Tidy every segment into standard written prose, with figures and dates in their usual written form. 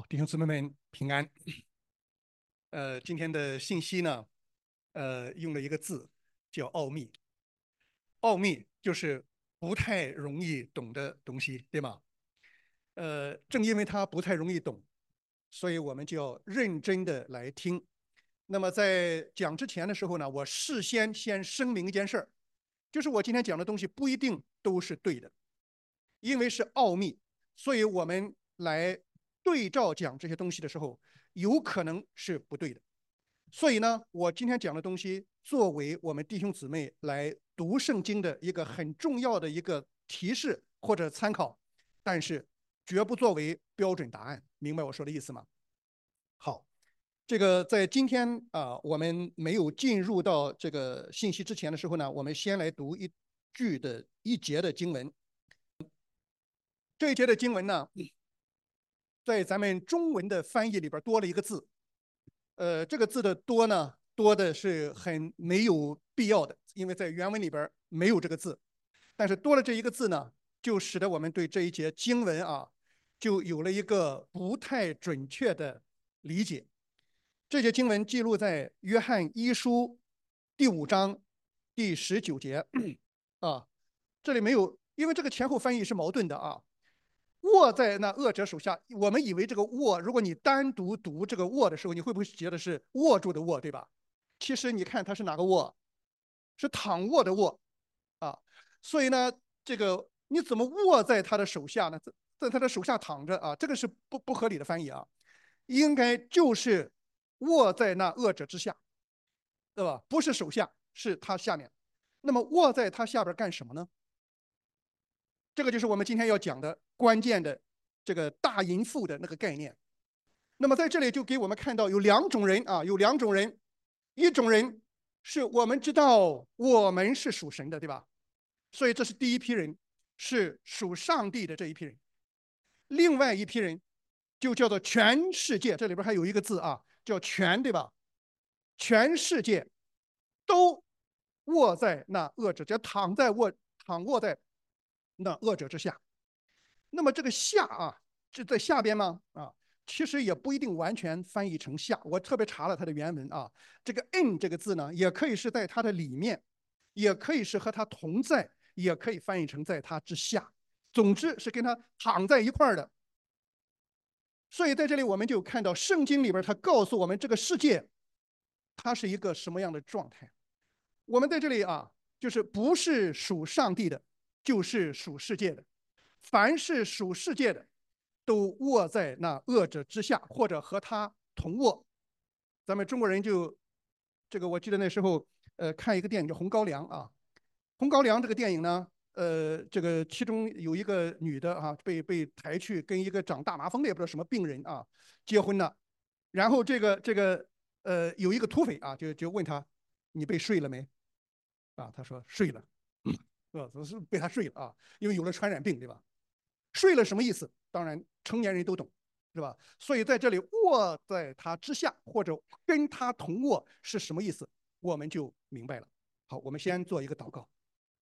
弟兄姊妹们平安。今天的信息呢，用了一个字叫奥秘。奥秘就是不太容易懂的东西，对吗？正因为它不太容易懂，所以我们就要认真的来听。那么在讲之前的时候呢，我事先声明一件事儿，就是我今天讲的东西不一定都是对的，因为是奥秘，所以我们来对照讲这些东西的时候，有可能是不对的。所以呢，我今天讲的东西，作为我们弟兄姊妹来读圣经的一个很重要的一个提示或者参考，但是绝不作为标准答案。明白我说的意思吗？好，这个在今天我们没有进入到这个信息之前的时候呢，我们先来读一节的经文。这一节的经文呢，在咱们中文的翻译里边多了一个字，这个字的多呢，多的是很没有必要的，因为在原文里边没有这个字。但是多了这一个字呢，就使得我们对这一节经文就有了一个不太准确的理解。这节经文记录在约翰一书第5章第19节啊，这里没有，因为这个前后翻译是矛盾的啊。握在那恶者手下，我们以为这个握，如果你单独读这个握的时候，你会不会觉得是握住的握，对吧？其实你看它是哪个握？是躺卧的卧啊。所以呢，这个你怎么握在他的手下呢？在他的手下躺着啊，这个是不合理的翻译啊，应该就是握在那恶者之下，对吧？不是手下，是他下面。那么握在他下边干什么呢？这个就是我们今天要讲的关键的这个大淫妇的那个概念。那么在这里就给我们看到有两种人啊，有两种人，一种人是我们知道我们是属神的，对吧？所以这是第一批人，是属上帝的这一批人。另外一批人就叫做全世界，这里边还有一个字啊，叫全，对吧？全世界都卧在那恶者，只要躺卧在那恶者之下。那么这个下是在下边吗？其实也不一定完全翻译成下。我特别查了它的原文啊，这个 in 这个字呢，也可以是在它的里面，也可以是和它同在，也可以翻译成在它之下。总之是跟它躺在一块儿的。所以在这里我们就看到圣经里边，它告诉我们这个世界它是一个什么样的状态。我们在这里就是不是属上帝的，就是属世界的。凡是属世界的，都卧在那恶者之下，或者和他同卧。咱们中国人就这个，我记得那时候看一个电影叫《红高粱》啊，《红高粱》这个电影呢，这个其中有一个女的被抬去跟一个长大麻风的也不知道什么病人结婚了，然后这个有一个土匪就问他你被睡了没他说睡了，是被他睡了因为有了传染病对吧？睡了什么意思？当然成年人都懂，是吧？所以在这里卧在他之下，或者跟他同卧是什么意思，我们就明白了。好，我们先做一个祷告。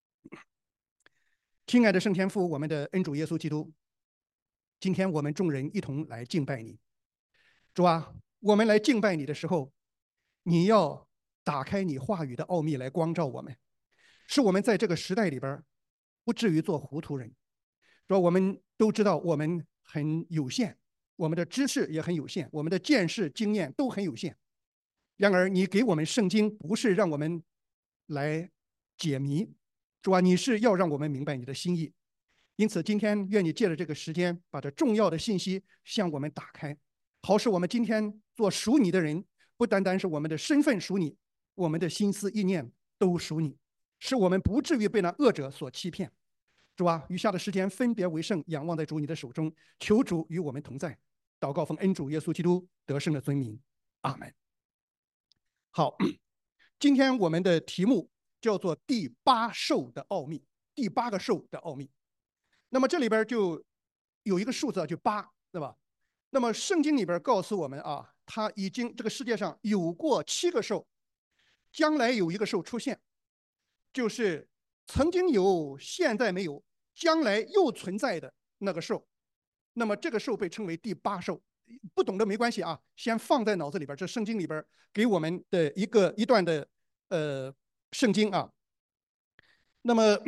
亲爱的圣天父，我们的恩主耶稣基督，今天我们众人一同来敬拜你。主啊，我们来敬拜你的时候，你要打开你话语的奥秘来光照我们，使我们在这个时代里边不至于做糊涂人。说我们都知道我们很有限，我们的知识也很有限，我们的见识经验都很有限。然而你给我们圣经不是让我们来解谜，主啊，你是要让我们明白你的心意。因此今天愿你借着这个时间把这重要的信息向我们打开，好使我们今天做属你的人，不单单是我们的身份属你，我们的心思意念都属你，使我们不至于被那恶者所欺骗。主啊，余下的时间分别为圣，仰望在主你的手中，求主与我们同在。祷告奉恩主耶稣基督得胜的尊名，阿门。好，今天我们的题目叫做第八兽的奥秘，第八个兽的奥秘。那么这里边就有一个数字就8，对吧？那么圣经里边告诉我们它已经这个世界上有过7个兽，将来有一个兽出现，就是曾经有，现在没有，将来又存在的那个兽。那么这个兽被称为第8兽， 不懂的没关系啊，先放在脑子里边。这圣经里边给我们的一段的圣经啊。那么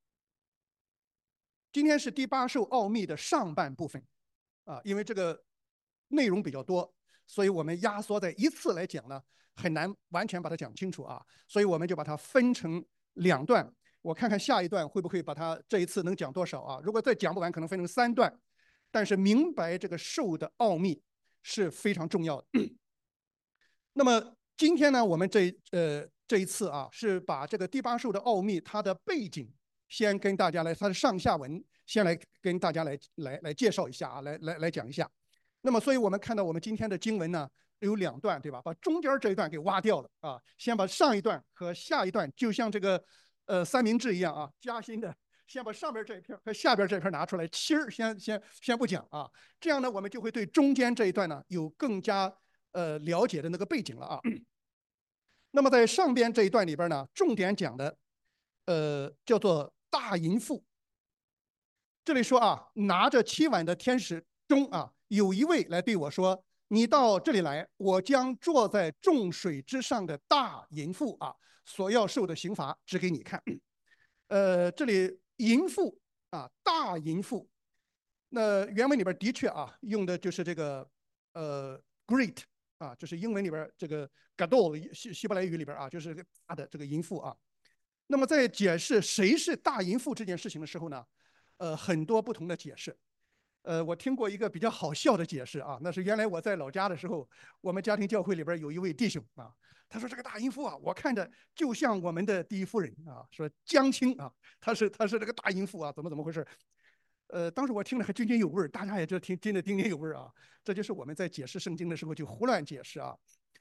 今天是第八授奥秘的上半部分啊，因为这个内容比较多，所以我们压缩在一次来讲呢，很难完全把它讲清楚啊，所以我们就把它分成2段。我看看下一段会不会把它这一次能讲多少啊？如果再讲不完，可能分成3段。但是明白这个兽的奥秘是非常重要的。那么今天呢，我们这一次啊，是把这个第八兽的奥秘它的背景先跟大家来，它的上下文先来跟大家来介绍一下啊，来讲一下。那么，所以我们看到我们今天的经文呢有2段，对吧？把中间这一段给挖掉了啊，先把上一段和下一段，就像这个三明治一样啊，夹心的，先把上边这一片和下边这一片拿出来，芯儿先不讲啊，这样呢，我们就会对中间这一段呢有更加了解的那个背景了啊。那么在上边这一段里边呢，重点讲的叫做大淫妇。这里说啊，拿着7碗的天使中啊，有一位来对我说：“你到这里来，我将坐在众水之上的大淫妇啊所要受的刑罚指给你看。”这里淫妇啊，大淫妇，那原文里边的确啊，用的就是这个great 啊，就是英文里边这个 gadol 希伯来语里边啊，就是大的这个淫妇啊。那么在解释谁是大淫妇这件事情的时候呢，很多不同的解释。我听过一个比较好笑的解释啊，那是原来我在老家的时候，我们家庭教会里边有一位弟兄啊，他说这个大淫妇啊，我看着就像我们的第一夫人啊，说江青啊，她是这个大淫妇啊，怎么回事？当时我听了还津津有味，大家也就听得津津有味啊。这就是我们在解释圣经的时候就胡乱解释啊。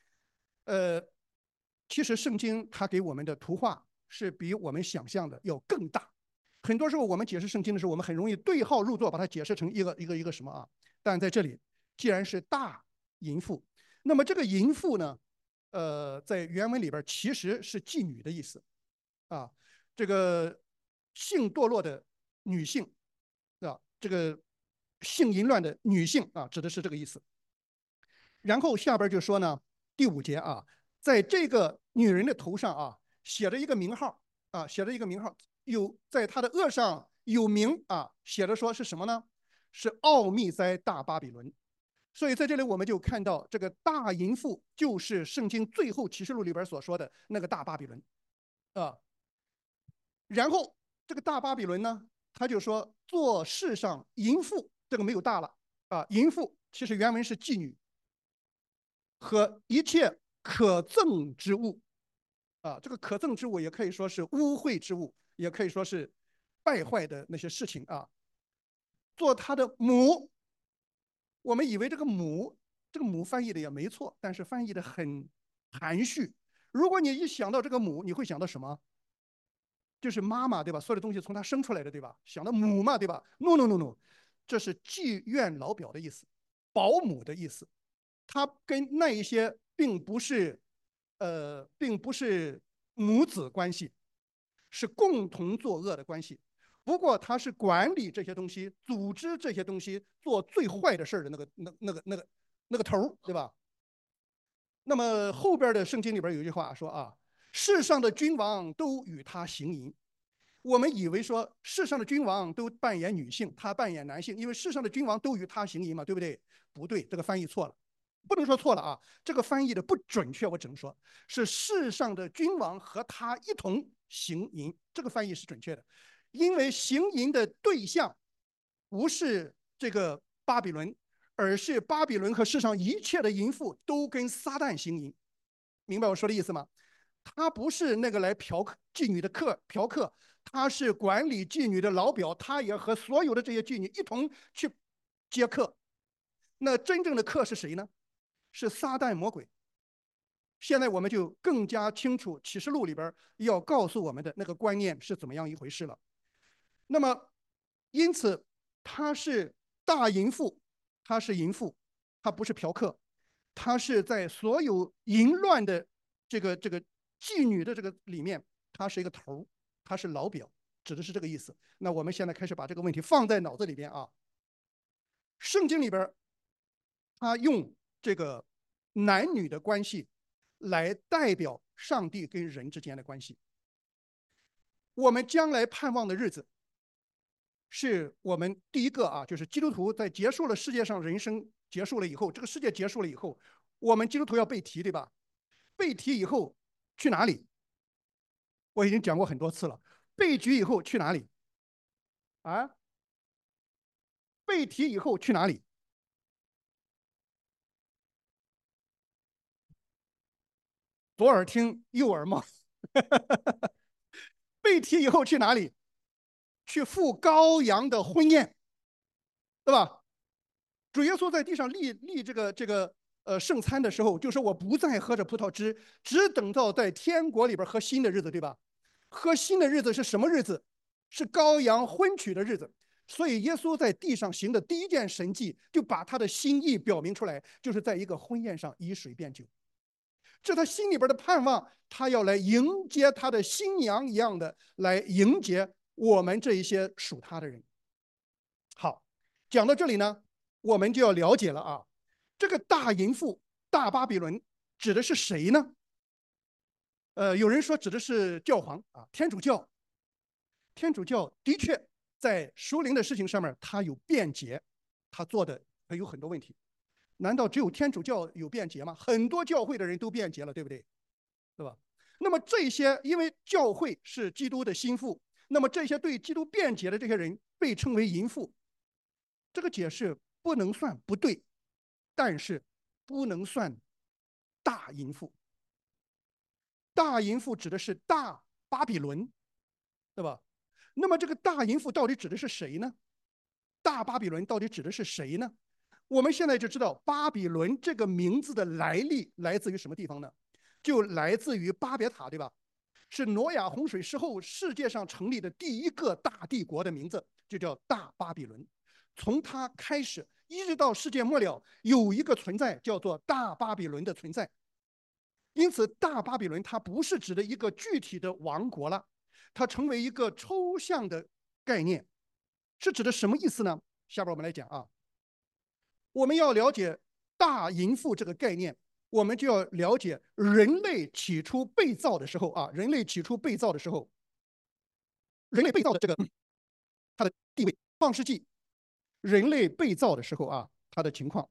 其实圣经它给我们的图画是比我们想象的要更大。很多时候我们解释圣经的时候，我们很容易对号入座，把它解释成一个什么啊？但在这里，既然是大淫妇，那么这个淫妇呢，在原文里边其实是妓女的意思啊。这个性堕落的女性啊，这个性淫乱的女性啊，指的是这个意思。然后下边就说呢，第5节啊，在这个女人的头上啊，写着一个名号啊，写着一个名号，有在她的额上有名啊，写着说是什么呢？是奥秘在大巴比伦。所以在这里我们就看到，这个大淫妇就是圣经最后启示录里边所说的那个大巴比伦啊。然后这个大巴比伦呢，他就说做世上淫妇，这个没有大了啊，淫妇其实原文是妓女。和一切可憎之物啊，这个可憎之物也可以说是污秽之物，也可以说是败坏的那些事情啊。做他的母，我们以为这个母翻译的也没错，但是翻译的很含蓄。如果你一想到这个母，你会想到什么？就是妈妈，对吧？所有的东西从她生出来的，对吧？想到母嘛，对吧？No no no no，这是妓院老表的意思，保姆的意思。他跟那一些并不是母子关系，是共同作恶的关系。不过他是管理这些东西、组织这些东西、做最坏的事的那个头，对吧？那么后边的圣经里边有一句话说啊，世上的君王都与他行淫。我们以为说世上的君王都扮演女性，他扮演男性，因为世上的君王都与他行淫嘛，对不对？不对，这个翻译错了。不能说错了啊，这个翻译的不准确，我只能说是世上的君王和他一同行淫，这个翻译是准确的，因为行淫的对象不是这个巴比伦，而是巴比伦和世上一切的淫妇都跟撒旦行淫，明白我说的意思吗？他不是那个来妓女的嫖客，他是管理妓女的老表，他也和所有的这些妓女一同去接客。那真正的客是谁呢？是撒旦魔鬼。现在我们就更加清楚启示录里边要告诉我们的那个观念是怎么样一回事了。那么，因此他是大淫妇，他是淫妇，他不是嫖客，他是在所有淫乱的这个妓女的这个里面，他是一个头，他是老表，指的是这个意思。那我们现在开始把这个问题放在脑子里边啊。圣经里边他用这个男女的关系来代表上帝跟人之间的关系。我们将来盼望的日子，是我们第一个啊，就是基督徒在结束了世界上人生结束了以后，这个世界结束了以后，我们基督徒要被提，对吧？被提以后去哪里？我已经讲过很多次了。被举以后去哪里？啊？被提以后去哪里？左耳听右耳冒。被提以后去哪里？去赴羔羊的婚宴，对吧？主耶稣在地上立这个圣餐的时候，就说我不再喝着葡萄汁，只等到在天国里边喝新的日子，对吧？喝新的日子是什么日子？是羔羊婚娶的日子。所以耶稣在地上行的第一件神迹，就把他的心意表明出来，就是在一个婚宴上以水变酒。这他心里边的盼望，他要来迎接他的新娘一样的来迎接我们这一些属他的人。好，讲到这里呢，我们就要了解了啊，这个大淫妇大巴比伦指的是谁呢？有人说指的是教皇啊，天主教。天主教的确在属灵的事情上面，他有辩解，他做的有很多问题。难道只有天主教有辩解吗？很多教会的人都辩解了，对不对？对吧？那么这些，因为教会是基督的心腹，那么这些对基督辩解的这些人被称为淫妇。这个解释不能算不对，但是不能算大淫妇。大淫妇指的是大巴比伦，对吧？那么这个大淫妇到底指的是谁呢？大巴比伦到底指的是谁呢？我们现在就知道巴比伦这个名字的来历来自于什么地方呢？就来自于巴别塔，对吧？是挪亚洪水之后世界上成立的第一个大帝国的名字，就叫大巴比伦。从它开始一直到世界末了，有一个存在叫做大巴比伦的存在。因此，大巴比伦它不是指的一个具体的王国了，它成为一个抽象的概念，是指的什么意思呢？下边我们来讲啊。我们要了解大淫妇这个概念，我们就要了解人类起初被造的时候啊，人类起初被造的时候，人类被造的这个它的地位。创世纪，人类被造的时候啊，它的情况。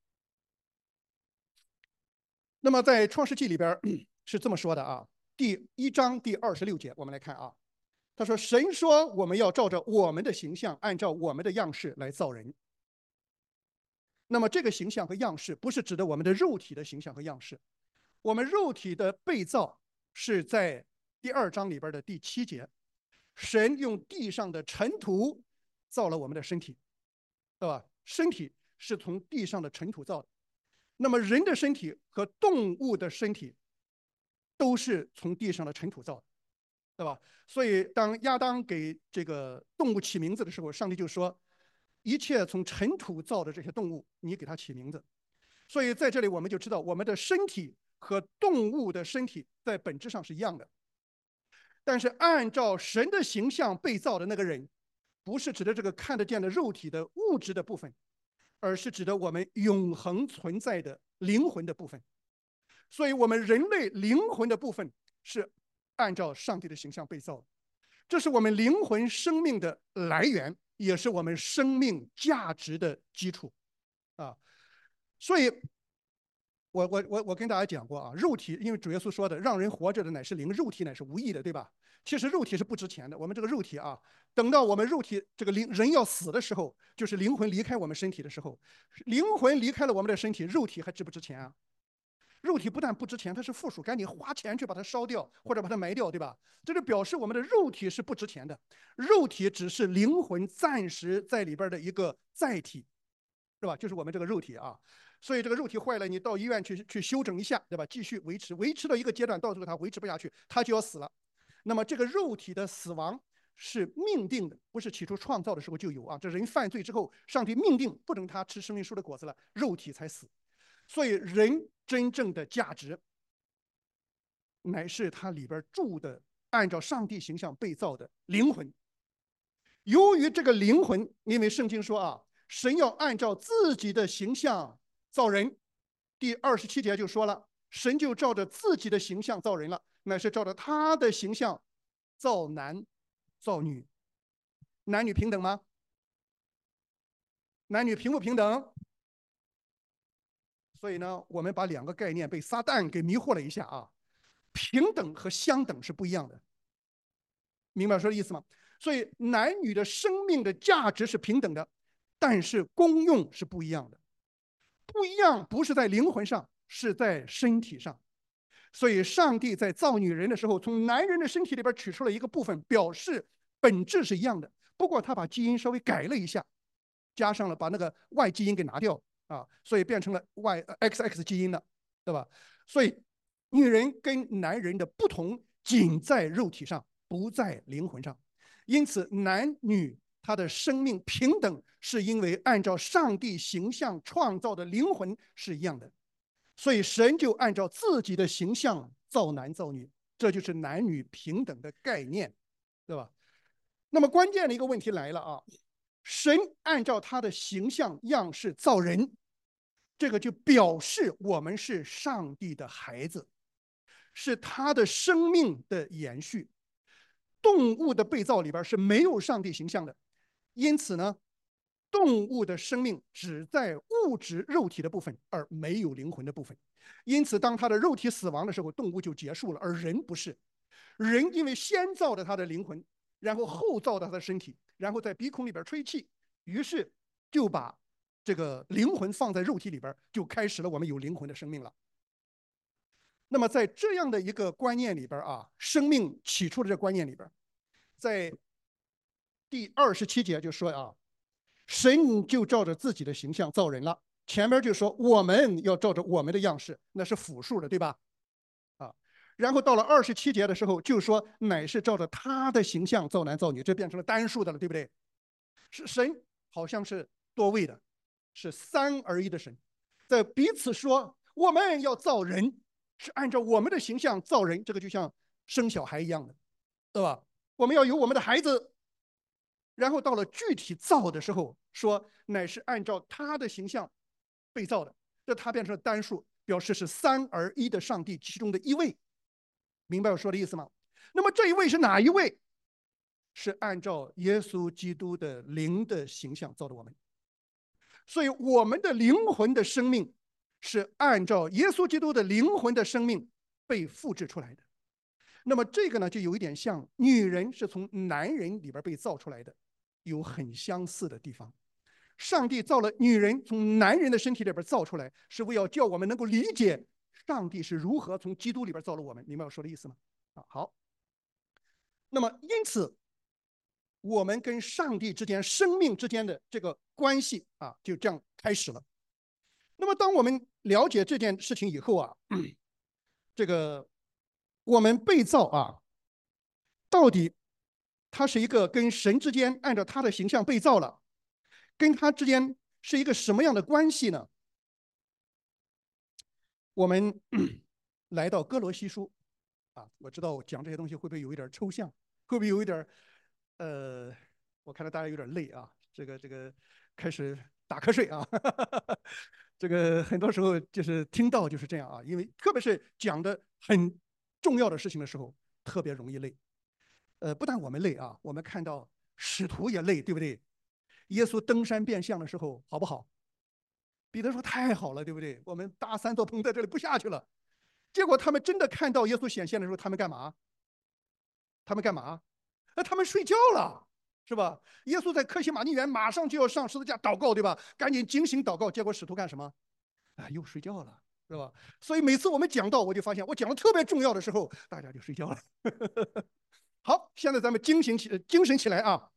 那么在创世纪里边是这么说的啊，第1章第26节，我们来看啊，他说：“神说，我们要照着我们的形象，按照我们的样式来造人。”那么这个形象和样式不是指的我们的肉体的形象和样式，我们肉体的被造是在第2章里边的第7节，神用地上的尘土造了我们的身体，对吧？身体是从地上的尘土造的。那么人的身体和动物的身体都是从地上的尘土造的，对吧？所以当亚当给这个动物起名字的时候，上帝就说：“一切从尘土造的这些动物，你给它起名字。”所以在这里我们就知道，我们的身体和动物的身体在本质上是一样的。但是按照神的形象被造的那个人，不是指的这个看得见的肉体的物质的部分，而是指的我们永恒存在的灵魂的部分。所以我们人类灵魂的部分是按照上帝的形象被造的，这是我们灵魂生命的来源，也是我们生命价值的基础啊。所以我跟大家讲过啊，肉体，因为主耶稣说的，让人活着的乃是灵，肉体乃是无益的，对吧？其实肉体是不值钱的。我们这个肉体啊，等到我们肉体这个人要死的时候，就是灵魂离开我们身体的时候，灵魂离开了我们的身体，肉体还值不值钱啊？肉体不但不值钱，它是附属，赶紧花钱去把它烧掉或者把它埋掉，对吧？这就表示我们的肉体是不值钱的，肉体只是灵魂暂时在里边的一个载体，是吧？就是我们这个肉体啊。所以这个肉体坏了，你到医院去修整一下，对吧？继续维持到一个阶段，到最后它维持不下去，它就要死了。那么这个肉体的死亡是命定的，不是起初创造的时候就有啊。这人犯罪之后，上帝命定不等他吃生命树的果子了，肉体才死。所以人真正的价值，乃是他里边住的按照上帝形象被造的灵魂。由于这个灵魂，因为圣经说啊，神要按照自己的形象造人。第27节就说了，神就照着自己的形象造人了，乃是照着他的形象造男造女。男女平等吗？男女平不平等？所以呢，我们把两个概念被撒旦给迷惑了一下啊。平等和相等是不一样的，明白说的意思吗？所以男女的生命的价值是平等的，但是功用是不一样的。不一样不是在灵魂上，是在身体上。所以上帝在造女人的时候，从男人的身体里边取出了一个部分，表示本质是一样的，不过他把基因稍微改了一下，加上了把那个 Y 基因给拿掉啊，所以变成了 XX 基因了，对吧？所以女人跟男人的不同仅在肉体上，不在灵魂上。因此男女他的生命平等，是因为按照上帝形象创造的灵魂是一样的。所以神就按照自己的形象造男造女，这就是男女平等的概念，对吧？那么关键的一个问题来了啊，神按照他的形象样式造人，这个就表示我们是上帝的孩子，是他的生命的延续。动物的被造里边是没有上帝形象的，因此呢，动物的生命只在物质肉体的部分，而没有灵魂的部分。因此当他的肉体死亡的时候，动物就结束了，而人不是。人因为先造了他的灵魂，然后后造了他的身体，然后在鼻孔里边吹气，于是就把这个灵魂放在肉体里边，就开始了我们有灵魂的生命了。那么在这样的一个观念里边啊，生命起初的这个观念里边，在第27节就说啊，神就照着自己的形象造人了。前面就说我们要照着我们的样式，那是复数的，对吧？啊，然后到了27节的时候，就说乃是照着他的形象造男造女，这变成了单数的了，对不对？是神好像是多位的，是三而一的神，在彼此说我们要造人，是按照我们的形象造人，这个就像生小孩一样的，对吧？我们要有我们的孩子，然后到了具体造的时候，说乃是按照他的形象被造的，这他变成了单数，表示是三而一的上帝其中的一位，明白我说的意思吗？那么这一位是哪一位？是按照耶稣基督的灵的形象造的我们，所以我们的灵魂的生命是按照耶稣基督的灵魂的生命被复制出来的。那么这个呢，就有一点像女人是从男人里边被造出来的，有很相似的地方。上帝造了女人从男人的身体里边造出来，是为要叫我们能够理解上帝是如何从基督里边造了我们，明白我说的意思吗？好，那么因此我们跟上帝之间生命之间的这个关系啊，就这样开始了。那么当我们了解这件事情以后啊，这个我们被造啊，到底它是一个跟神之间按照他的形象被造了，跟他之间是一个什么样的关系呢？我们来到哥罗西书啊，我知道我讲这些东西会不会有一点抽象，会不会有一点我看到大家有点累啊，这个开始打瞌睡啊，这个很多时候就是听到就是这样啊，因为特别是讲的很重要的事情的时候，特别容易累。不但我们累啊，我们看到使徒也累，对不对？耶稣登山变相的时候，好不好？彼得说太好了，对不对？我们搭3座棚在这里不下去了。结果他们真的看到耶稣显现的时候，他们干嘛？他们干嘛？他们睡觉了，是吧？耶稣在客西马尼园马上就要上十字架祷告，对吧？赶紧警醒祷告。结果使徒干什么？又睡觉了，是吧？所以每次我们讲到，我就发现我讲的特别重要的时候，大家就睡觉了。好，现在咱们精神起来啊！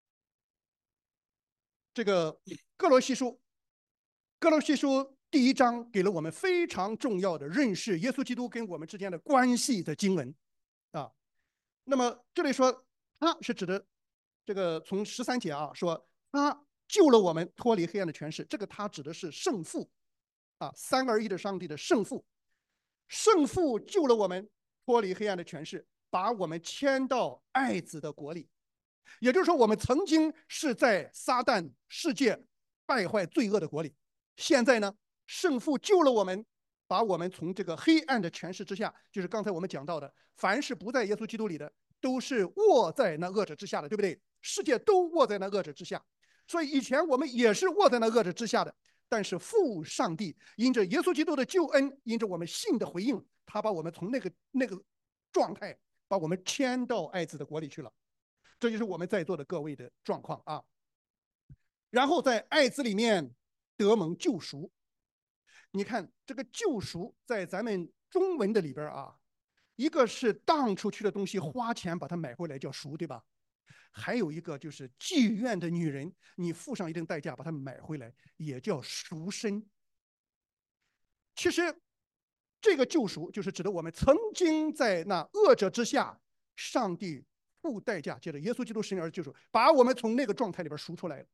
这个哥罗西书，哥罗西书第1章给了我们非常重要的认识耶稣基督跟我们之间的关系的经文啊。那么这里说他是指的这个从13节啊，说他救了我们脱离黑暗的权势，这个他指的是圣父啊，三而一的上帝的圣父，圣父救了我们脱离黑暗的权势，把我们迁到爱子的国里。也就是说，我们曾经是在撒旦世界败坏罪恶的国里，现在呢， 圣父救了我们，把我们从这个黑暗的权势之下，就是刚才我们讲到的，凡是不在耶稣基督里的，都是握在那恶者之下的，对不对？世界都握在那恶者之下，所以以前我们也是握在那恶者之下的。但是父上帝因着耶稣基督的救恩，因着我们信的回应，他把我们从那个状态，把我们迁到爱子的国里去了。这就是我们在座的各位的状况啊。然后在爱子里面得蒙救赎。你看这个救赎在咱们中文的里边啊，一个是当出去的东西花钱把它买回来叫赎，对吧？还有一个就是妓院的女人，你付上一定代价把她买回来，也叫赎身。其实这个救赎就是指的我们曾经在那恶者之下，上帝付代价，借着耶稣基督神而救赎，把我们从那个状态里边赎出来了，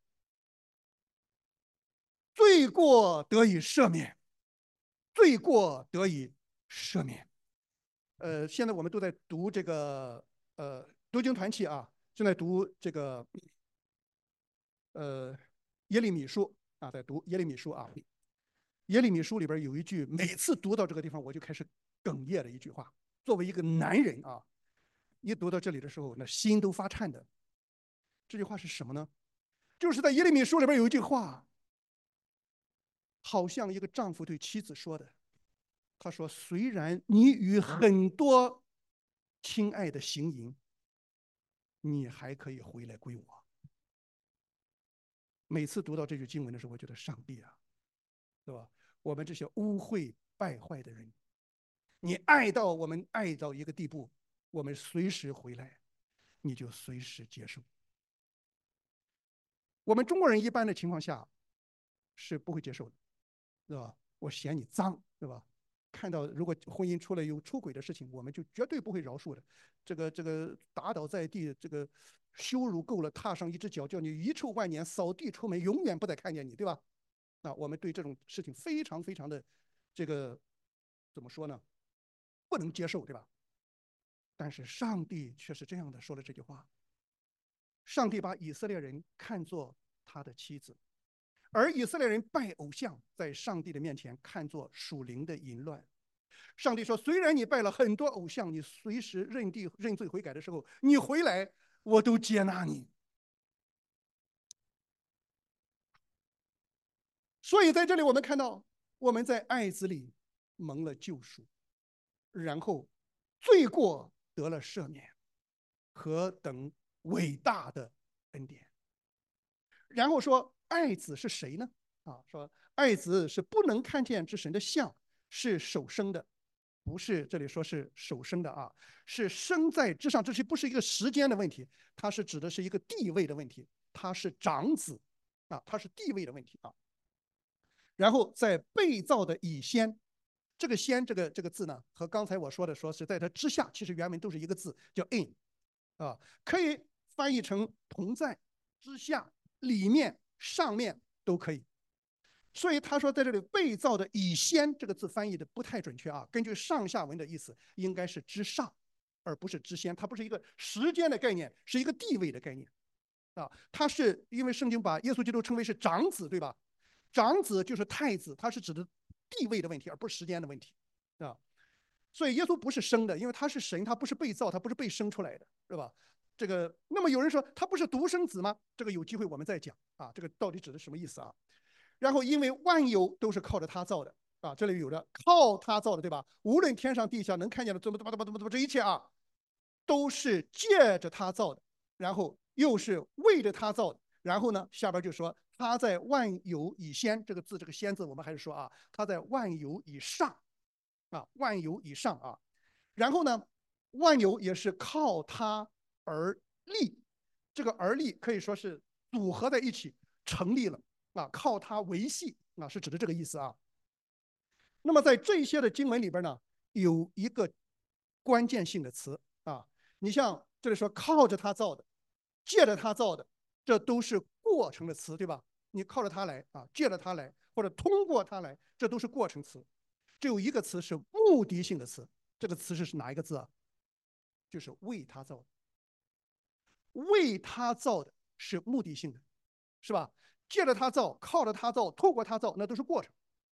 罪过得以赦免，罪过得以赦免。现在我们都在读这个读经团契啊，正在读这个耶利米书啊，在读耶利米书啊。耶利米书里边有一句，每次读到这个地方我就开始哽咽的一句话。作为一个男人啊，一读到这里的时候，那心都发颤的。这句话是什么呢？就是在耶利米书里边有一句话，好像一个丈夫对妻子说的。他说：虽然你与很多亲爱的行淫，你还可以回来归我。每次读到这句经文的时候，我觉得上帝啊，对吧？我们这些污秽败坏的人，你爱到我们爱到一个地步，我们随时回来，你就随时接受。我们中国人一般的情况下是不会接受的，对吧？我嫌你脏，对吧？看到如果婚姻出了有出轨的事情，我们就绝对不会饶恕的。这个打倒在地，这个羞辱够了，踏上一只脚，叫你遗臭万年，扫地出门，永远不再看见你，对吧？那我们对这种事情非常非常的这个怎么说呢？不能接受，对吧？但是上帝却是这样的说了这句话：上帝把以色列人看作他的妻子，而以色列人拜偶像，在上帝的面前看作属灵的淫乱。上帝说：虽然你拜了很多偶像，你随时认罪悔改的时候，你回来，我都接纳你。所以在这里我们看到，我们在爱子里蒙了救赎，然后罪过得了赦免，何等伟大的恩典！然后说爱子是谁呢？啊，说爱子是不能看见之神的像，是首生的，不是这里说是首生的啊，是生在之上。这是不是一个时间的问题？它是指的是一个地位的问题，他是长子啊，他是地位的问题啊。然后在被造的以先，这个先这个字呢，和刚才我说的说是在它之下，其实原文都是一个字，叫 in 啊，可以翻译成同在、之下、里面、上面都可以。所以他说在这里被造的以先这个字翻译的不太准确啊，根据上下文的意思，应该是之上，而不是之先。它不是一个时间的概念，是一个地位的概念啊。它是因为圣经把耶稣基督称为是长子，对吧？长子就是太子，他是指的地位的问题，而不是时间的问题啊。所以耶稣不是生的，因为他是神，他不是被造，他不是被生出来的，是吧？这个，那么有人说他不是独生子吗？这个有机会我们再讲啊，这个到底指的什么意思啊？然后因为万有都是靠着他造的啊，这里有着靠他造的，对吧？无论天上地下能看见的怎么这一切啊，都是借着他造的，然后又是为着他造的。然后呢，下边就说他在万有以先，这个字这个先字我们还是说啊，他在万有以上啊，万有以上啊。然后呢，万有也是靠他而立，这个而立可以说是组合在一起成立了啊，靠他维系啊，是指的这个意思啊。那么在这些的经文里边呢，有一个关键性的词啊，你像这里说靠着他造的，借着他造的，这都是过程的词，对吧？你靠着他来啊，借着他来，或者通过他来，这都是过程词。只有一个词是目的性的词，这个词是哪一个字啊？就是为他造的，为他造的是目的性的，是吧？借着他造，靠着他造，透过他造，那都是过程。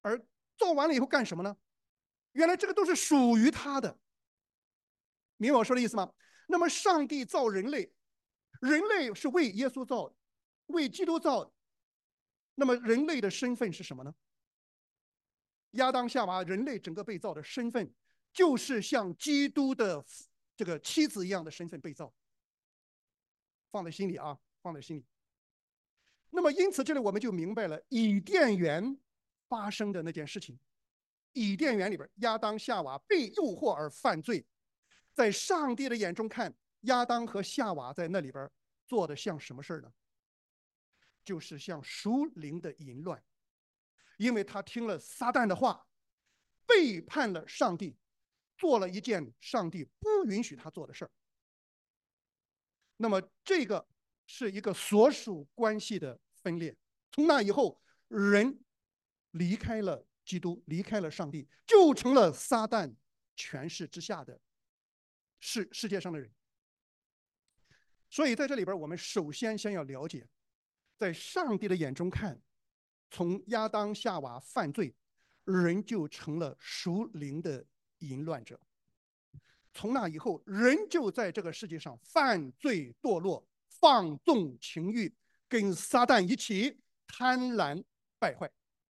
而造完了以后干什么呢？原来这个都是属于他的，明白我说的意思吗？那么上帝造人类，人类是为耶稣造的，为基督造的。那么人类的身份是什么呢？亚当夏娃，人类整个被造的身份，就是像基督的这个妻子一样的身份被造。放在心里啊，放在心里。那么因此这里我们就明白了伊甸园发生的那件事情。伊甸园里边，亚当夏娃被诱惑而犯罪，在上帝的眼中看，亚当和夏娃在那里边做的像什么事呢？就是像属灵的淫乱，因为他听了撒旦的话，背叛了上帝，做了一件上帝不允许他做的事儿。那么这个是一个所属关系的分裂。从那以后，人离开了基督，离开了上帝，就成了撒旦权势之下的世界上的人。所以在这里边，我们首先要了解，在上帝的眼中看，从亚当夏娃犯罪，人就成了属灵的淫乱者。从那以后，人就在这个世界上犯罪堕落，放纵情欲，跟撒旦一起贪婪败坏。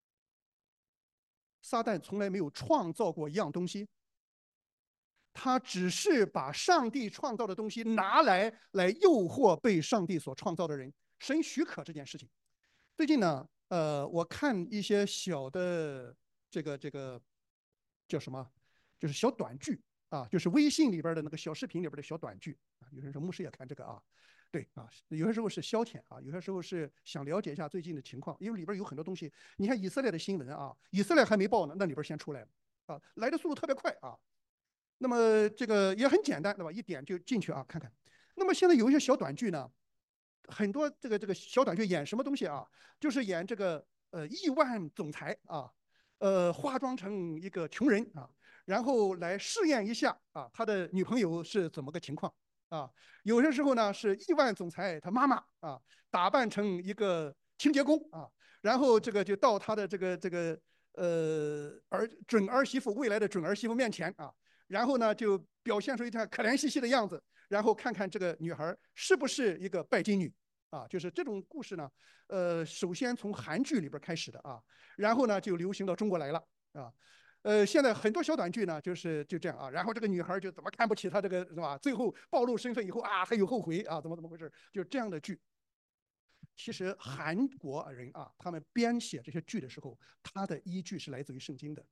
撒旦从来没有创造过一样东西，他只是把上帝创造的东西拿来诱惑被上帝所创造的人。神许可这件事情。最近呢，我看一些小的这个叫什么，就是小短剧啊，就是微信里边的那个小视频里边的小短剧啊。有些时候牧师也看这个啊，对啊，有些时候是消遣啊，有些时候是想了解一下最近的情况，因为里边有很多东西。你看以色列的新闻啊，以色列还没报呢，那里边先出来了啊，来的速度特别快啊。那么这个也很简单，对吧？一点就进去啊，看看。那么现在有一些小短剧呢，很多这个小短剧演什么东西啊？就是演这个亿万总裁啊，化妆成一个穷人啊，然后来试验一下啊，他的女朋友是怎么个情况啊？有些时候呢是亿万总裁他妈妈啊，打扮成一个清洁工啊，然后这个就到他的这个准儿媳妇未来的准儿媳妇面前啊，然后呢就表现出一套可怜兮兮的样子，然后看看这个女孩是不是一个拜金女啊？就是这种故事呢，首先从韩剧里边开始的啊，然后呢就流行到中国来了啊。现在很多小短剧呢，就这样啊，然后这个女孩就怎么看不起他这个是吧？最后暴露身份以后啊，还有后悔啊，怎么回事？就这样的剧。其实韩国人啊，他们编写这些剧的时候，他的依据是来自于圣经的，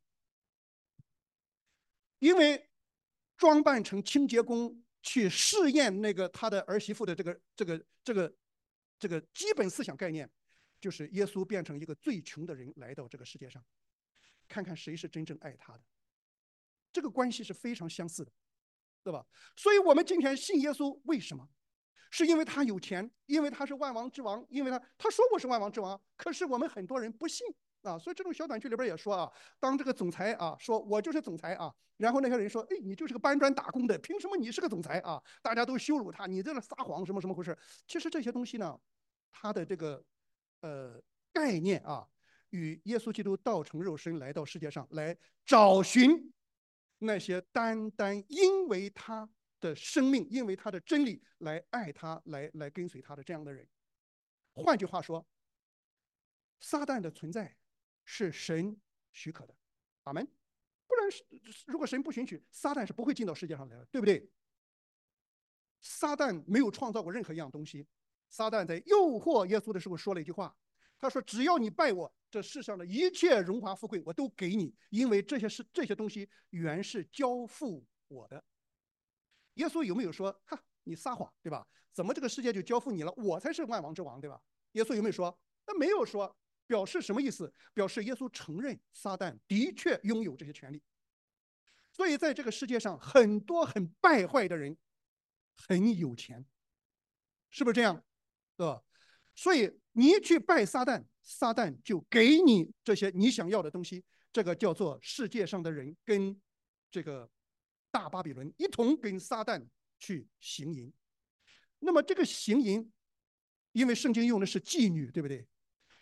因为装扮成清洁工去试验那个他的儿媳妇的这个基本思想概念，就是耶稣变成一个最穷的人来到这个世界上，看看谁是真正爱他的，这个关系是非常相似的，对吧？所以我们今天信耶稣，为什么？是因为他有钱，因为他是万王之王，因为他说我是万王之王，可是我们很多人不信啊。所以这种小短剧里边也说啊，当这个总裁啊说我就是总裁啊，然后那些人说，哎，你就是个搬砖打工的，凭什么你是个总裁啊？大家都羞辱他，你在那撒谎，什么什么回事？其实这些东西呢，他的这个呃概念啊，与耶稣基督道成肉身来到世界上来找寻那些单单因为他的生命，因为他的真理来爱他、来跟随他的这样的人。换句话说，撒旦的存在是神许可的，阿门。不然，如果神不允许，撒旦是不会进到世界上来的，对不对？撒旦没有创造过任何一样东西。撒旦在诱惑耶稣的时候说了一句话，他说：“只要你拜我，这世上的一切荣华富贵我都给你，因为这些东西原是交付我的。”耶稣有没有说：“哈，你撒谎，对吧？怎么这个世界就交付你了？我才是万王之王，对吧？”耶稣有没有说？他没有说，表示什么意思？表示耶稣承认撒旦的确拥有这些权利。所以在这个世界上，很多很败坏的人很有钱，是不是这样？对吧？所以你一去拜撒旦，撒旦就给你这些你想要的东西。这个叫做世界上的人跟这个大巴比伦一同跟撒旦去行淫。那么这个行淫，因为圣经用的是妓女，对不对？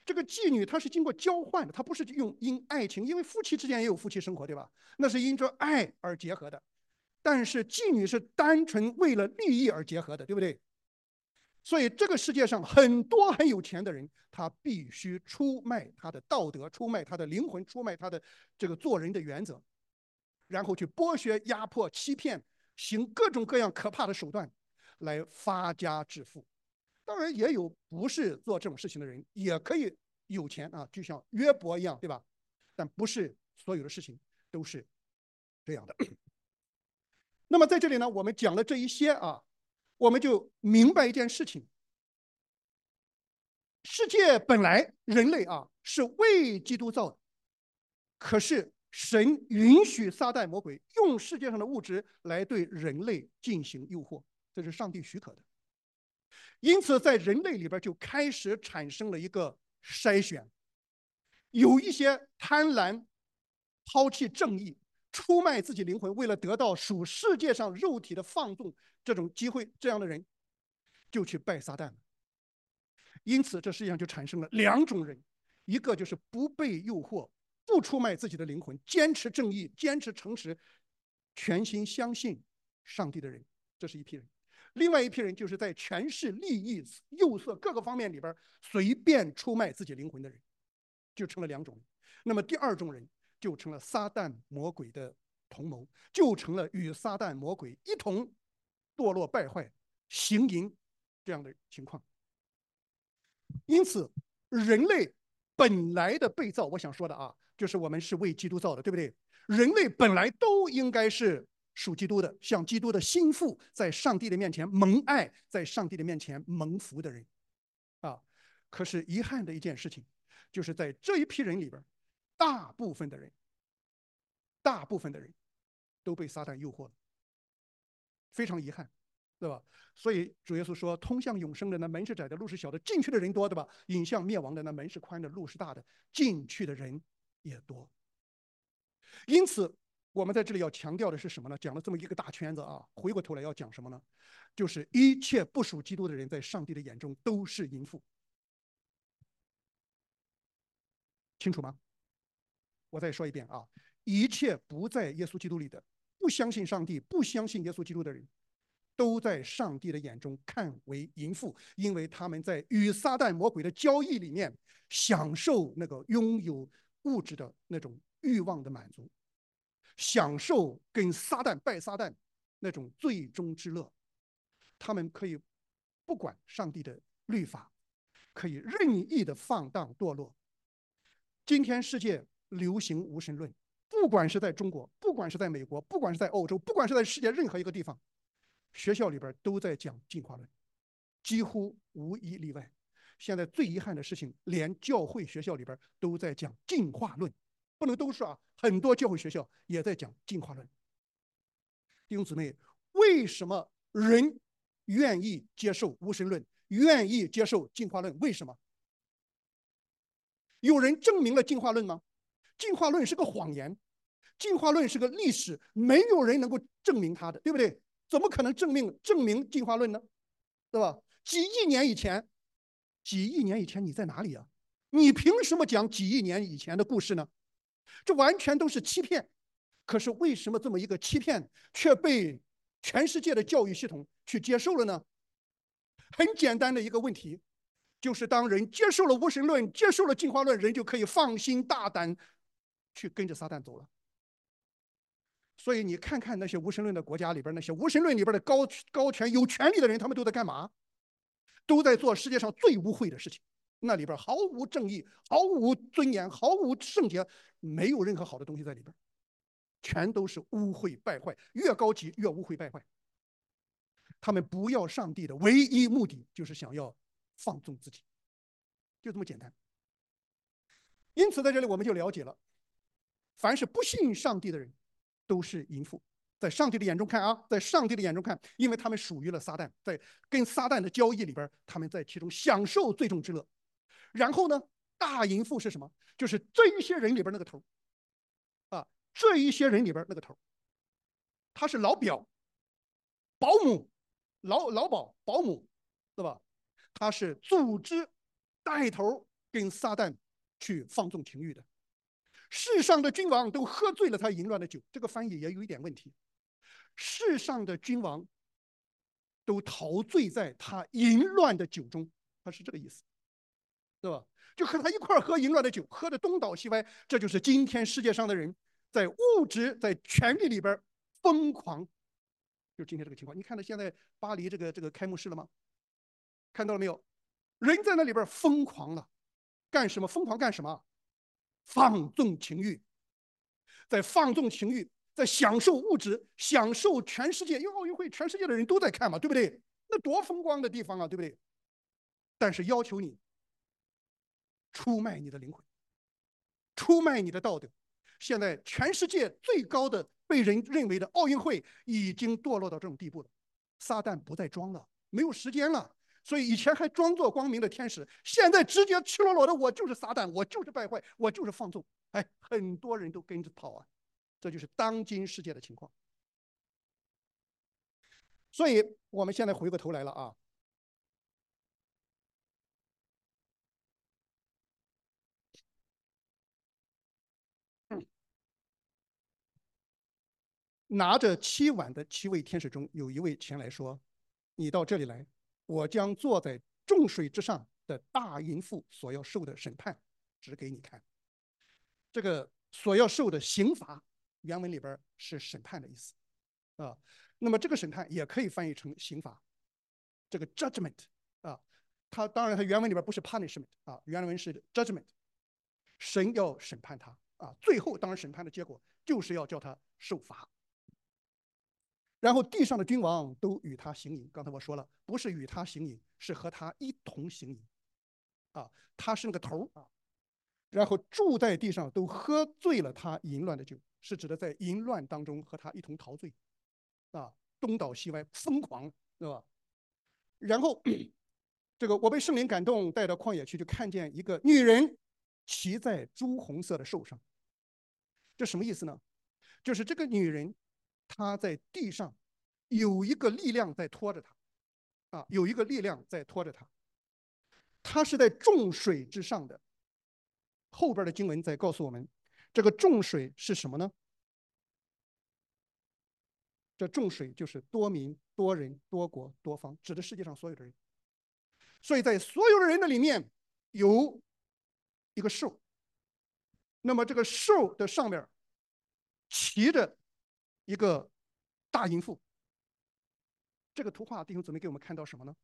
这个妓女她是经过交换的，她不是因爱情，因为夫妻之间也有夫妻生活，对吧？那是因着爱而结合的。但是妓女是单纯为了利益而结合的，对不对？所以这个世界上很多很有钱的人，他必须出卖他的道德，出卖他的灵魂，出卖他的这个做人的原则，然后去剥削、压迫、欺骗，行各种各样可怕的手段来发家致富。当然也有不是做这种事情的人，也可以有钱啊，就像约伯一样，对吧？但不是所有的事情都是这样的。那么在这里呢，我们讲了这一些啊，我们就明白一件事情：世界本来人类啊是为基督造的，可是神允许撒旦魔鬼用世界上的物质来对人类进行诱惑，这是上帝许可的。因此，在人类里边就开始产生了一个筛选，有一些贪婪、抛弃正义、出卖自己灵魂，为了得到属世界上肉体的放纵这种机会，这样的人就去拜撒旦了。因此，这世界上就产生了两种人：一个就是不被诱惑、不出卖自己的灵魂、坚持正义、坚持诚实、全心相信上帝的人，这是一批人；另外一批人就是在权势、利益、诱色各个方面里边随便出卖自己灵魂的人，就成了两种人。那么第二种人就成了撒旦魔鬼的同谋，就成了与撒旦魔鬼一同堕落败坏、行淫这样的情况。因此，人类本来的被造，我想说的啊，就是我们是为基督造的，对不对？人类本来都应该是属基督的，像基督的心腹，在上帝的面前蒙爱，在上帝的面前蒙福的人啊。可是遗憾的一件事情，就是在这一批人里边，大部分的人都被撒旦诱惑了，非常遗憾。对吧？所以主耶稣说，通向永生的那门是窄的，路是小的，进去的人多，对吧？引向灭亡的那门是宽的，路是大的，进去的人也多。因此，我们在这里要强调的是什么呢？讲了这么一个大圈子啊，回过头来要讲什么呢？就是一切不属基督的人，在上帝的眼中都是淫妇。清楚吗？我再说一遍啊，一切不在耶稣基督里的，不相信上帝、不相信耶稣基督的人，都在上帝的眼中看为淫妇，因为他们在与撒旦魔鬼的交易里面享受那个拥有物质的那种欲望的满足，享受跟撒旦拜撒旦那种最终之乐。他们可以不管上帝的律法，可以任意的放荡堕落。今天世界流行无神论，不管是在中国，不管是在美国，不管是在欧洲，不管是在世界任何一个地方，学校里边都在讲进化论，几乎无一例外。现在最遗憾的事情，连教会学校里边都在讲进化论，不能都说啊，很多教会学校也在讲进化论。弟兄姊妹，为什么人愿意接受无神论，愿意接受进化论？为什么？有人证明了进化论吗？进化论是个谎言，进化论是个历史，没有人能够证明它的，对不对？怎么可能证明进化论呢？对吧？几亿年以前你在哪里啊？你凭什么讲几亿年以前的故事呢？这完全都是欺骗。可是为什么这么一个欺骗却被全世界的教育系统去接受了呢？很简单的一个问题，就是当人接受了无神论，接受了进化论，人就可以放心大胆去跟着撒旦走了。所以你看看那些无神论的国家里边，那些无神论里边的高权有权力的人，他们都在干嘛？都在做世界上最污秽的事情。那里边毫无正义，毫无尊严，毫无圣洁，没有任何好的东西在里边，全都是污秽败坏，越高级越污秽败坏。他们不要上帝的唯一目的就是想要放纵自己，就这么简单。因此在这里我们就了解了，凡是不信上帝的人都是淫妇。在上帝的眼中看啊，在上帝的眼中看，因为他们属于了撒旦，在跟撒旦的交易里边，他们在其中享受最终之乐。然后呢，大淫妇是什么？就是这一些人里边那个头啊，这一些人里边那个头，他是老表、保姆、老保、保姆，对吧？他是组织带头跟撒旦去放纵情欲的。世上的君王都喝醉了他淫乱的酒，这个翻译也有一点问题。世上的君王都陶醉在他淫乱的酒中，他是这个意思，对吧？就和他一块喝淫乱的酒，喝的东倒西歪。这就是今天世界上的人在物质、在权力里边疯狂，就今天这个情况。你看到现在巴黎这个开幕式了吗？看到了没有？人在那里边疯狂了，干什么？疯狂干什么？放纵情欲，在放纵情欲，在享受物质，享受全世界。因为奥运会，全世界的人都在看嘛，对不对？那多风光的地方啊，对不对？但是要求你出卖你的灵魂，出卖你的道德。现在全世界最高的被人认为的奥运会已经堕落到这种地步了。撒旦不再装了，没有时间了。所以以前还装作光明的天使，现在直接赤裸裸的，我就是撒旦，我就是败坏，我就是放纵。哎，很多人都跟着跑啊，这就是当今世界的情况。所以我们现在回过头来了啊，拿着7碗的7位天使中，有一位前来说：“你到这里来，我将坐在众水之上的大淫妇所要受的审判指给你看。”这个所要受的刑罚，原文里边是审判的意思啊。那么这个审判也可以翻译成刑罚，这个 judgment 啊，它当然它原文里边不是 punishment 啊，原文是 judgment，神要审判他啊。最后当然审判的结果就是要叫他受罚。然后地上的君王都与他行淫，刚才我说了，不是与他行淫，是和他一同行淫啊，他是那个头啊。然后住在地上都喝醉了他淫乱的酒，是指的在淫乱当中和他一同陶醉啊，东倒西歪，疯狂，对吧？然后这个我被圣灵感动，带到旷野去，就看见一个女人骑在朱红色的兽上。这什么意思呢？就是这个女人她在地上有一个力量在拖着她啊，有一个力量在拖着她，她是在众水之上的。后边的经文在告诉我们，这个众水是什么呢？这众水就是多民、多人、多国、多方，指的世界上所有的人。所以在所有的人的里面有一个兽，那么这个兽的上面骑着一个大淫妇。这个图画弟兄姊妹给我们看到什么呢？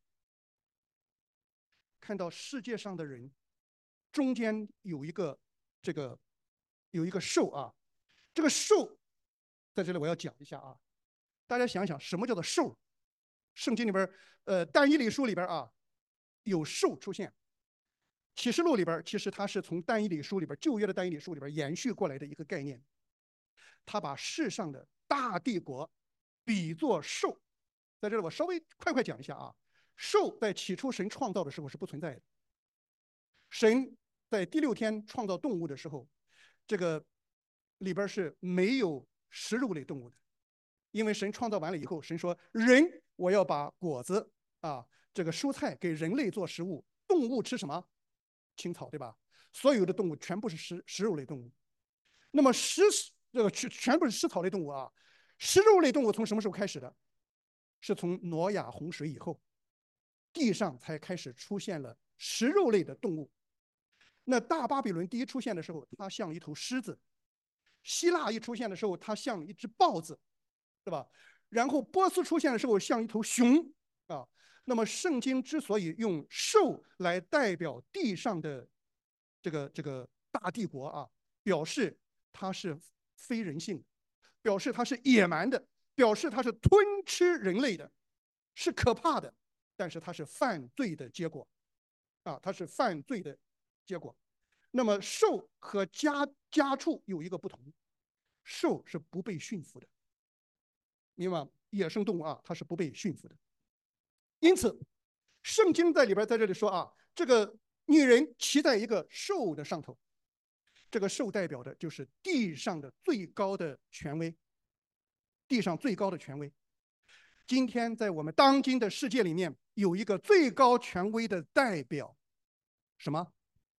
看到世界上的人中间有一个这个有一个兽啊，这个兽在这里我要讲一下啊，大家想想什么叫做兽？圣经里边，但以理书里边啊有兽出现。启示录里边其实它是从但以理书里边旧约的但以理书里边延续过来的一个概念，他把世上的大帝国比作兽。在这里我稍微快讲一下啊，兽在起初神创造的时候是不存在的。神在第6天创造动物的时候，这个里边是没有食肉类动物的，因为神创造完了以后，神说人我要把果子啊这个蔬菜给人类做食物，动物吃什么？青草，对吧？所有的动物全部是食肉类动物。那么全部是食草类动物啊。食肉类动物从什么时候开始的？是从挪亚洪水以后，地上才开始出现了食肉类的动物。那大巴比伦第一出现的时候，它像一头狮子；希腊一出现的时候，它像一只豹子，对吧？然后波斯出现的时候，像一头熊啊。那么圣经之所以用兽来代表地上的这个大帝国啊，表示它是非人性的，表示它是野蛮的，表示它是吞吃人类的，是可怕的，但是它是犯罪的结果啊，它是犯罪的结果。那么兽和家畜有一个不同，兽是不被驯服的，明白吗？野生动物啊，它是不被驯服的。因此，圣经在里边在这里说啊，这个女人骑在一个兽的上头，这个兽代表的就是地上的最高的权威，地上最高的权威。今天在我们当今的世界里面，有一个最高权威的代表，什么？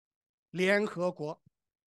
联合国。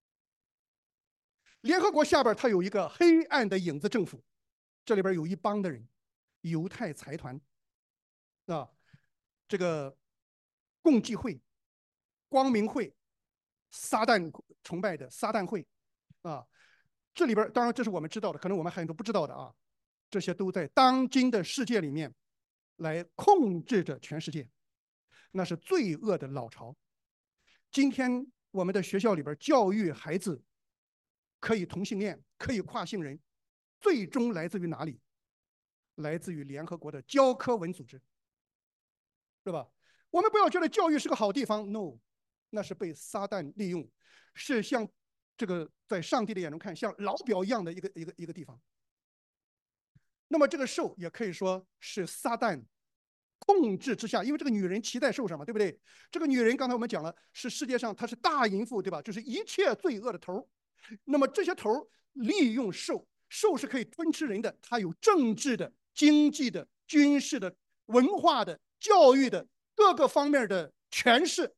联合国下边它有一个黑暗的影子政府，这里边有一帮的人，犹太财团啊，这个共济会、光明会、撒旦崇拜的撒旦会啊，这里边当然这是我们知道的，可能我们还有很多不知道的啊，这些都在当今的世界里面来控制着全世界，那是罪恶的老巢。今天我们的学校里边教育孩子可以同性恋，可以跨性人，最终来自于哪里？来自于联合国的教科文组织，是吧？我们不要觉得教育是个好地方 ，no， 那是被撒旦利用，是像这个在上帝的眼中看像老表一样的一个地方。那么这个兽也可以说是撒旦控制之下，因为这个女人骑在兽上嘛，对不对？这个女人刚才我们讲了，是世界上她是大淫妇，对吧？就是一切罪恶的头。那么这些头利用兽，兽是可以吞吃人的，它有政治的、经济的、军事的、文化的、教育的各个方面的权势，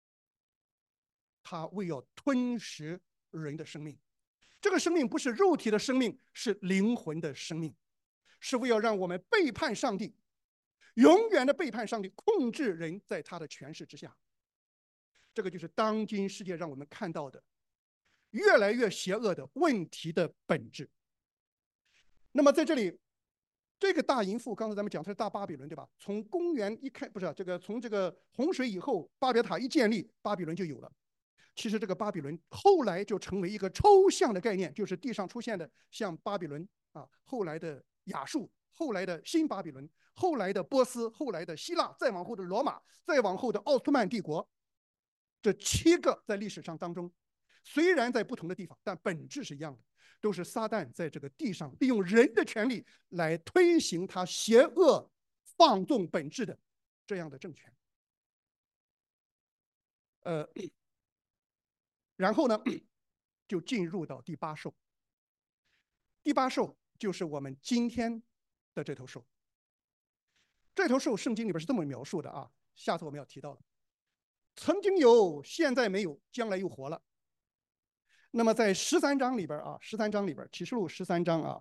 它为要吞食人的生命。这个生命不是肉体的生命，是灵魂的生命，是为要让我们背叛上帝，永远的背叛上帝，控制人在他的权势之下。这个就是当今世界让我们看到的越来越邪恶的问题的本质。那么在这里，这个大淫妇，刚才咱们讲它是大巴比伦，对吧？从公元一开，不是这个，从这个洪水以后，巴别塔一建立，巴比伦就有了。其实这个巴比伦后来就成为一个抽象的概念，就是地上出现的像巴比伦啊，后来的亚述，后来的新巴比伦，后来的波斯，后来的希腊，再往后的罗马，再往后的奥斯曼帝国，这7个在历史上当中，虽然在不同的地方，但本质是一样的，都是撒旦在这个地上利用人的权利来推行他邪恶、放纵本质的这样的政权。然后呢，就进入到第8兽。第8兽就是我们今天的这头兽。这头兽圣经里边是这么描述的啊，下次我们要提到了。曾经有，现在没有，将来又活了。那么在13章里边啊，13章里边，启示录13章啊，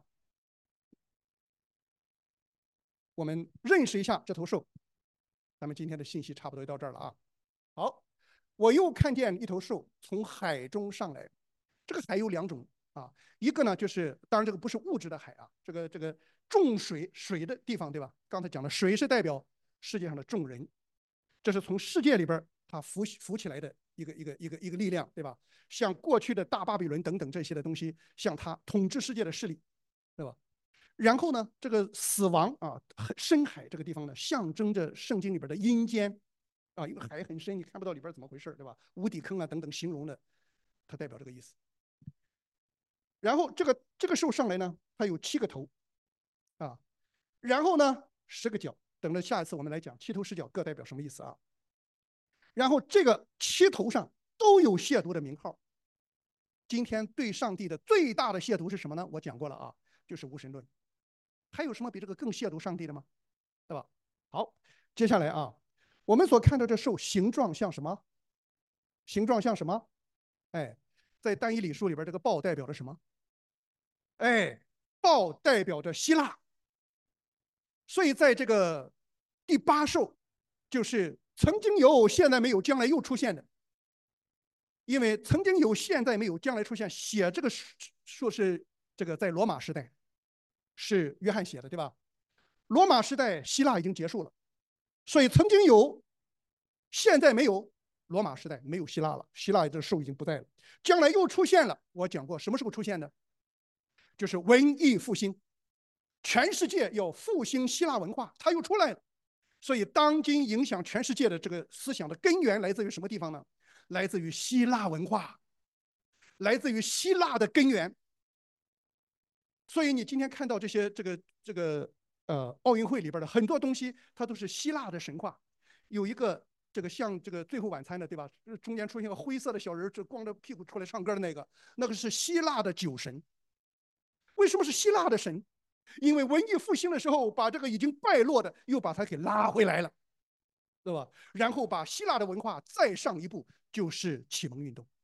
我们认识一下这头兽。咱们今天的信息差不多就到这儿了啊。好，我又看见一头兽从海中上来。这个海有2种啊，一个呢就是，当然这个不是物质的海啊，这个重水的地方，对吧？刚才讲的水是代表世界上的众人，这是从世界里边它浮起来的一个力量，对吧？像过去的大巴比伦等等这些的东西，像它统治世界的势力，对吧？然后呢，这个死亡啊，深海这个地方呢，象征着圣经里边的阴间啊，因为海很深，你看不到里边怎么回事，对吧？无底坑啊等等形容的，它代表这个意思。然后这个兽上来呢，它有7个头啊，然后呢10个脚，等着下一次我们来讲7头10脚各代表什么意思啊。然后这个7头上都有亵渎的名号。今天对上帝的最大的亵渎是什么呢？我讲过了啊，就是无神论。还有什么比这个更亵渎上帝的吗？对吧？好，接下来啊，我们所看到这兽形状像什么？形状像什么？哎，在但以理书里边，这个豹代表着什么？哎，豹代表着希腊。所以在这个第8兽，就是曾经有，现在没有，将来又出现的。因为曾经有，现在没有，将来出现。写这个说是这个在罗马时代，是约翰写的，对吧？罗马时代希腊已经结束了，所以曾经有，现在没有。罗马时代没有希腊了，希腊这兽已经不在了。将来又出现了，我讲过什么时候出现的？就是文艺复兴，全世界要复兴希腊文化，它又出来了。所以当今影响全世界的这个思想的根源来自于什么地方呢？来自于希腊文化，来自于希腊的根源。所以你今天看到这些奥运会里边的很多东西，它都是希腊的神话。有一个这个像这个最后晚餐的，对吧？中间出现个灰色的小人，就光着屁股出来唱歌的那个是希腊的酒神。为什么是希腊的神？因为文艺复兴的时候，把这个已经败落的又把它给拉回来了，对吧？然后把希腊的文化再上一步，就是启蒙运动。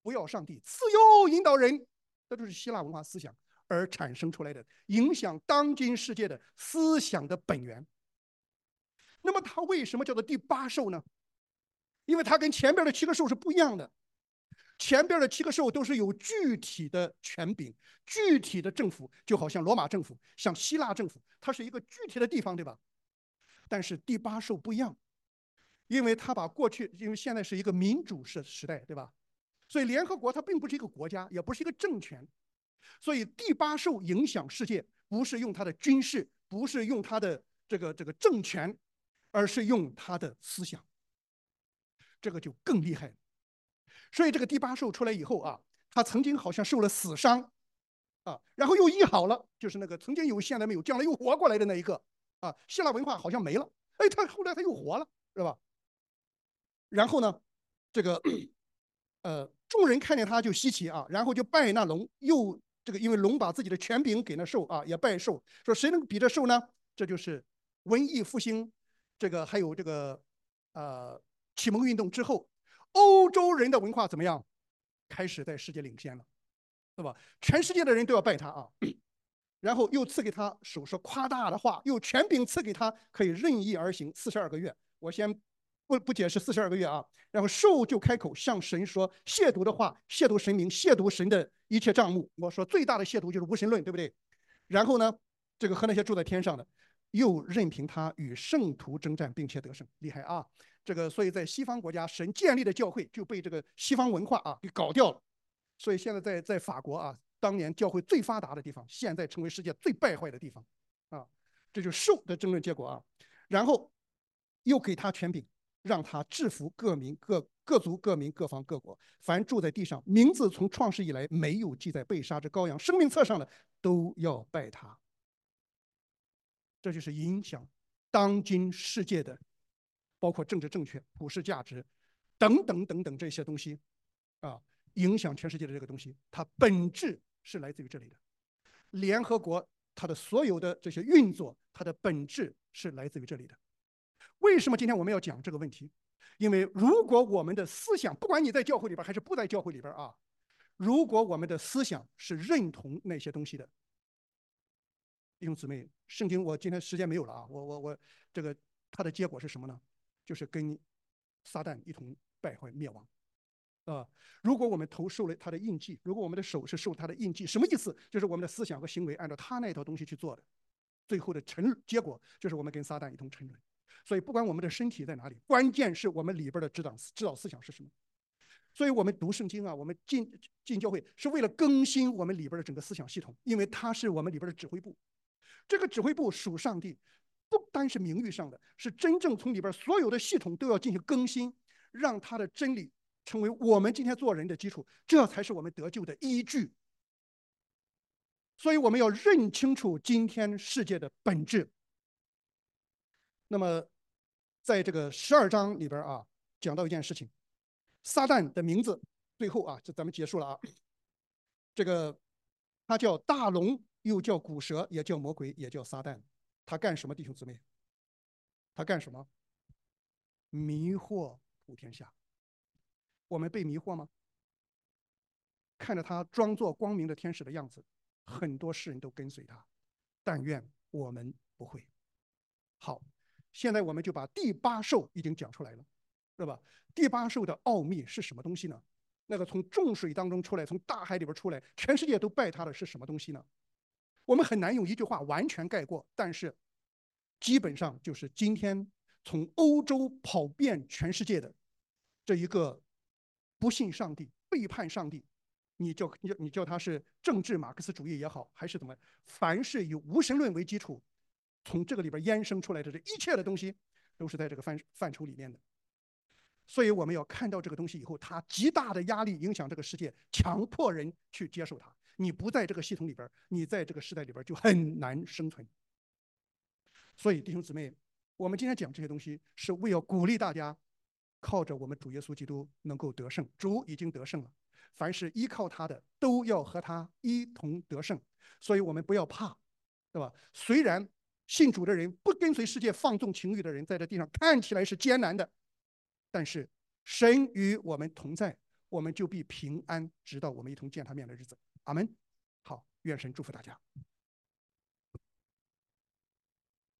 不要上帝，自由引导人，这就是希腊文化思想而产生出来的，影响当今世界的思想的本源。那么它为什么叫做第八兽呢？因为它跟前边的7个兽是不一样的。前边的7个兽都是有具体的权柄、具体的政府，就好像罗马政府、像希腊政府，它是一个具体的地方，对吧？但是第八兽不一样，因为它把过去，因为现在是一个民主时代，对吧？所以联合国它并不是一个国家，也不是一个政权，所以第八兽影响世界，不是用它的军事，不是用它的这个政权，而是用它的思想，这个就更厉害了。所以这个第八兽出来以后啊，他曾经好像受了死伤啊，然后又医好了，就是那个曾经有现在没有，将来又活过来的那一个啊，希腊文化好像没了，哎，他后来他又活了，是吧？然后呢，这个众人看见他就稀奇啊，然后就拜那龙，又这个因为龙把自己的权柄给那兽啊，也拜兽，说谁能比这兽呢？这就是文艺复兴，这个还有这个启蒙运动之后，欧洲人的文化怎么样？开始在世界领先了，对吧？全世界的人都要拜他啊，然后又赐给他手说夸大的话，又权柄赐给他，可以任意而行42个月。我先不解释42个月啊。然后兽就开口向神说亵渎的话，亵渎神明，亵渎神的一切账目。我说最大的亵渎就是无神论，对不对？然后呢，这个和那些住在天上的，又任凭他与圣徒征战，并且得胜，厉害啊！这个所以在西方国家，神建立的教会就被这个西方文化啊给搞掉了。所以现在在法国啊，当年教会最发达的地方，现在成为世界最败坏的地方啊，这就是兽的争论结果啊。然后又给他权柄，让他制服各民、各族、各民、各方、各国，凡住在地上，名字从创世以来没有记在被杀之羔羊生命册上的，都要拜他。这就是影响当今世界的，包括政治正确、普世价值等等等等这些东西啊，影响全世界的这个东西，它本质是来自于这里的。联合国它的所有的这些运作，它的本质是来自于这里的。为什么今天我们要讲这个问题？因为如果我们的思想，不管你在教会里边还是不在教会里边啊，如果我们的思想是认同那些东西的，弟兄姊妹，圣经我今天时间没有了啊，我这个它的结果是什么呢？就是跟撒旦一同败坏灭亡。如果我们头受了他的印记，如果我们的手是受他的印记，什么意思？就是我们的思想和行为按照他那套东西去做的，最后的结果就是我们跟撒旦一同沉沦。所以不管我们的身体在哪里，关键是我们里边的指导思想是什么。所以我们读圣经啊，我们进教会是为了更新我们里边的整个思想系统，因为它是我们里边的指挥部。这个指挥部属上帝，不单是名誉上的，是真正从里边所有的系统都要进行更新，让他的真理成为我们今天做人的基础，这才是我们得救的依据。所以我们要认清楚今天世界的本质。那么，在这个12章里边啊，讲到一件事情，撒旦的名字，最后啊，这咱们结束了啊。这个他叫大龙，又叫古蛇，也叫魔鬼，也叫撒旦。他干什么，弟兄姊妹？他干什么？迷惑普天下。我们被迷惑吗？看着他装作光明的天使的样子，很多世人都跟随他，但愿我们不会。好，现在我们就把第八兽已经讲出来了，对吧？第八兽的奥秘是什么东西呢？那个从众水当中出来，从大海里边出来，全世界都拜他的是什么东西呢？我们很难用一句话完全概括，但是基本上就是今天从欧洲跑遍全世界的这一个不信上帝、背叛上帝，你叫他是政治马克思主义也好，还是怎么，凡是以无神论为基础，从这个里边衍生出来的这一切的东西，都是在这个范畴里面的。所以我们要看到这个东西以后，它极大的压力影响这个世界，强迫人去接受它。你不在这个系统里边，你在这个时代里边就很难生存。所以弟兄姊妹，我们今天讲这些东西，是为了鼓励大家，靠着我们主耶稣基督能够得胜。主已经得胜了，凡是依靠他的，都要和他一同得胜。所以我们不要怕，对吧？虽然信主的人不跟随世界放纵情欲的人，在这地上看起来是艰难的，但是神与我们同在， 我们就必平安，直到我们一同见他面的日子。阿门。好，愿神祝福大家。